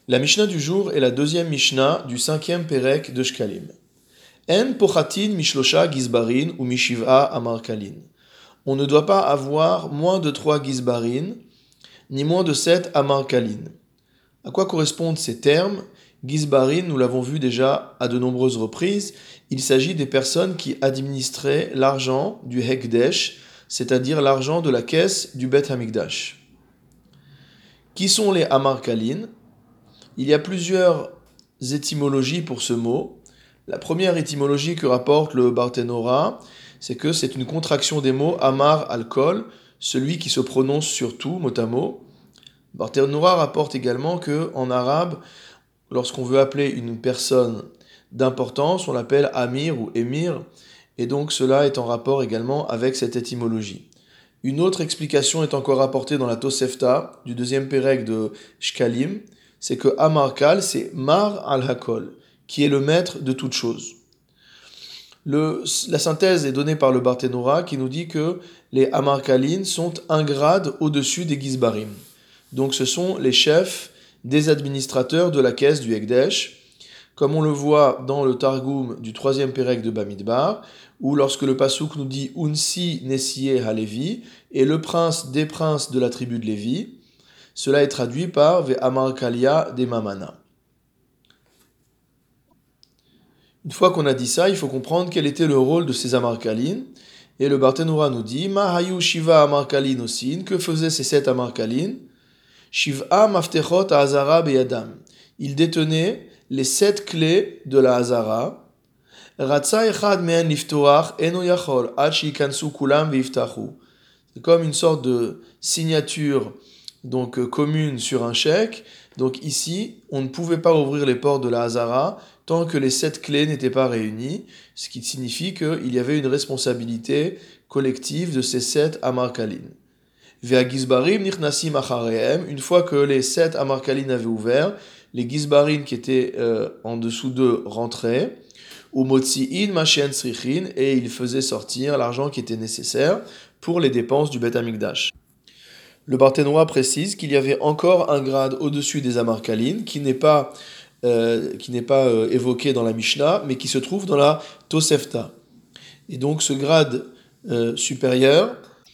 La Mishnah du jour est la deuxième Mishnah du cinquième Pérek de Shkalim. En pochatin mishlosha gizbarin ou mishiv'a amarkalin. On ne doit pas avoir moins de 3 gizbarin, ni moins de 7 amarkalin. À quoi correspondent ces termes? Gizbarin, nous l'avons vu déjà à de nombreuses reprises, il s'agit des personnes qui administraient l'argent du Hekdesh, c'est-à-dire l'argent de la caisse du Bet Hamikdash. Qui sont les amarkalin? Il y a plusieurs étymologies pour ce mot. La première étymologie que rapporte le Barthénora, c'est que c'est une contraction des mots amar, alcool, celui qui se prononce sur tout, mot à mot. Barthénora rapporte également que en arabe, lorsqu'on veut appeler une personne d'importance, on l'appelle amir ou émir, et donc cela est en rapport également avec cette étymologie. Une autre explication est encore apportée dans la Tosefta du deuxième Pérek de Shkalim, c'est que Amarkal, c'est Mar al-Hakol, qui est le maître de toute chose. La synthèse est donnée par le Barthénora qui nous dit que les Amarkalines sont un grade au-dessus des Gizbarim. Donc ce sont les chefs des administrateurs de la caisse du Hekdesh, comme on le voit dans le Targum du troisième Pérek de Bamidbar, où lorsque le Passouk nous dit Unsi Nesiye HaLevi, et le prince des princes de la tribu de Lévi, cela est traduit par Ve'amarkalia de Mamana. Une fois qu'on a dit ça, il faut comprendre quel était le rôle de ces amarkalines. Et le Barthénora nous dit Mahayu Shiva amarkalin osin. Que faisaient ces 7 amarkalines? Shiv'a maftechot ha'azara beyadam. Ils détenaient les 7 clés de la Hazara. Ratza echad me'en liftoach eno yachol ad shikansu kulam ve'iftachu. C'est comme une sorte de signature commune sur un chèque. Donc ici, on ne pouvait pas ouvrir les portes de la Hazara tant que les 7 clés n'étaient pas réunies, ce qui signifie qu'il y avait une responsabilité collective de ces 7 amarkalines. Ve'a gizbarim nichnasim acharehem, une fois que les 7 amarkalines avaient ouvert, les gizbarim qui étaient en dessous d'eux rentraient, ou motzi'in machen srichin, et ils faisaient sortir l'argent qui était nécessaire pour les dépenses du Bet Hamikdash. Le Barthénora précise qu'il y avait encore un grade au-dessus des amarkalines qui n'est pas évoqué dans la Mishnah, mais qui se trouve dans la Tosefta. Et donc ce grade supérieur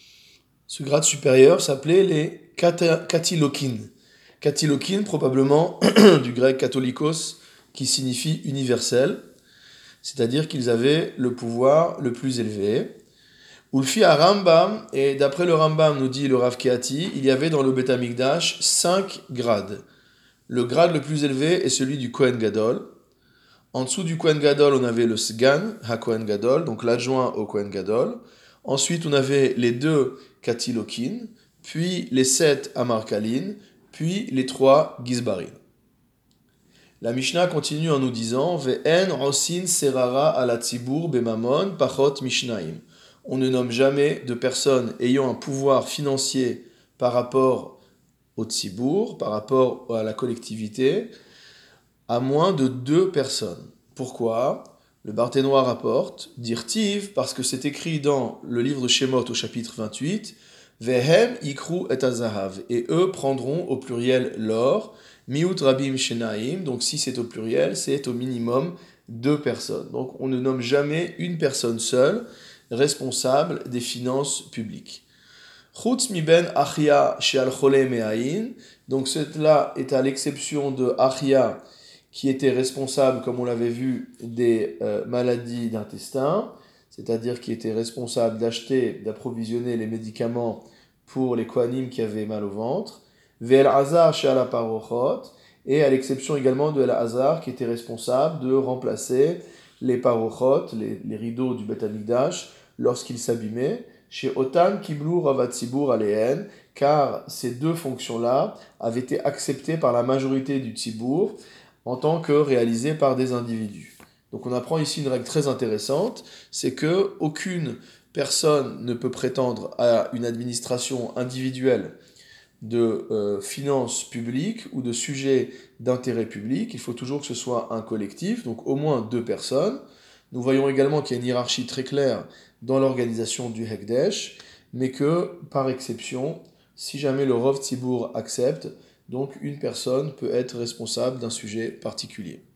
s'appelait les katilokin. Katilokin, probablement du grec katholikos, qui signifie universel, c'est-à-dire qu'ils avaient le pouvoir le plus élevé. Ulfi à Rambam, et d'après le Rambam, nous dit le Rav Kehati, il y avait dans le Bet Hamikdash 5 grades. Le grade le plus élevé est celui du Kohen Gadol. En dessous du Kohen Gadol, on avait le Sgan, HaKohen Gadol, donc l'adjoint au Kohen Gadol. Ensuite, on avait les 2 Katilokin, puis les 7 Amarkalin, puis les 3 Gizbarin. La Mishnah continue en nous disant Ve'en osin serara ala tzibur bemamon pachot mishnaim. On ne nomme jamais de personnes ayant un pouvoir financier par rapport au tzibour, par rapport à la collectivité, à moins de 2 personnes. Pourquoi? Le Barthénora rapporte, dirtiv, parce que c'est écrit dans le livre de Shemot au chapitre 28, Vehem ikru et azahav, et eux prendront au pluriel l'or, miut rabim shenaim, donc si c'est au pluriel, c'est au minimum 2 personnes. Donc on ne nomme jamais une personne seule responsable des finances publiques. Chutz mi ben Achia she'al chole me'ayin, donc cela est à l'exception de Achia qui était responsable, comme on l'avait vu, des maladies d'intestin, c'est-à-dire qui était responsable d'acheter, d'approvisionner les médicaments pour les kohanim qui avaient mal au ventre, ve'el Hazar she'al haparochot, et à l'exception également de El Hazar qui était responsable de remplacer les parochot, les rideaux du Bet Hamikdash, lorsqu'ils s'abîmaient, chez Otan Kiblu Ravatzibur Aléen, car ces 2 fonctions-là avaient été acceptées par la majorité du Tzibour en tant que réalisées par des individus. Donc on apprend ici une règle très intéressante, c'est que aucune personne ne peut prétendre à une administration individuelle de finances publiques ou de sujets d'intérêt public. Il faut toujours que ce soit un collectif, donc au moins 2 personnes. Nous voyons également qu'il y a une hiérarchie très claire dans l'organisation du Hekdesh, mais que, par exception, si jamais le Rov Tzibour accepte, Donc une personne peut être responsable d'un sujet particulier.